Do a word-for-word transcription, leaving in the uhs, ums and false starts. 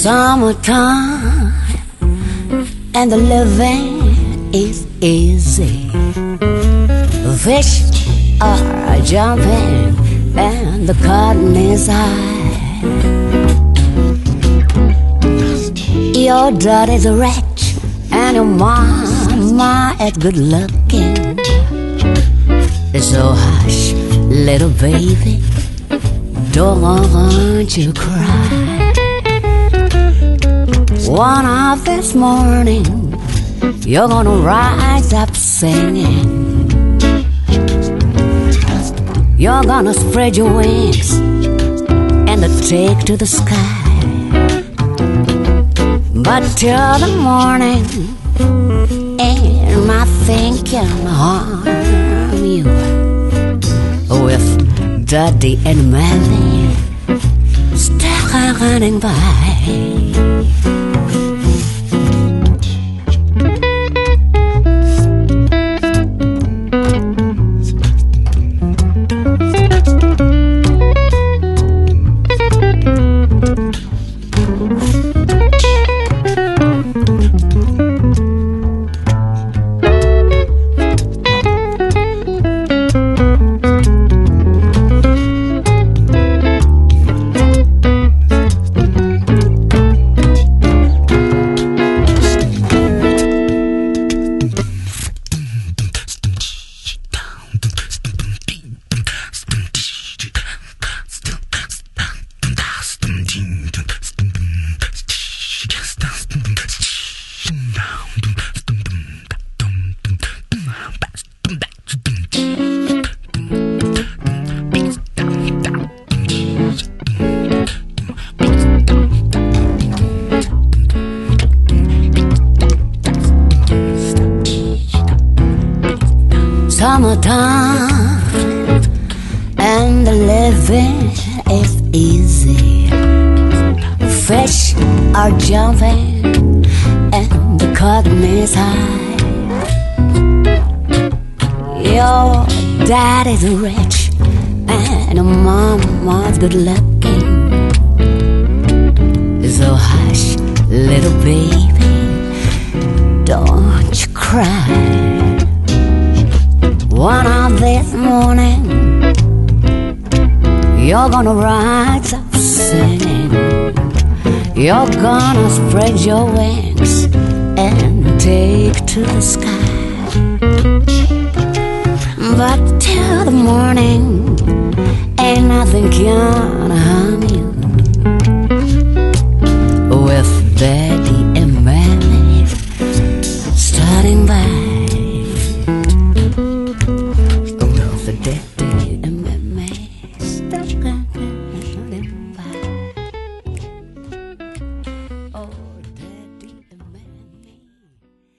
Summertime and the living is easy. Fish are jumping and the cotton is high. Your daddy's rich and your mama is good looking. So hush, little baby, don't you cry. One of this morning, you're gonna rise up singing. You're gonna spread your wings and take to the sky. But till the morning, ain't nothing can harm you. With Daddy and Mammy still running by. Summertime and the living is easy. Fish are jumping and the cotton is high. Your daddy's rich and your mama's good looking. So hush, little baby, don't you cry. One of this morning, you're gonna rise up singing. You're gonna spread your wings and take to the sky.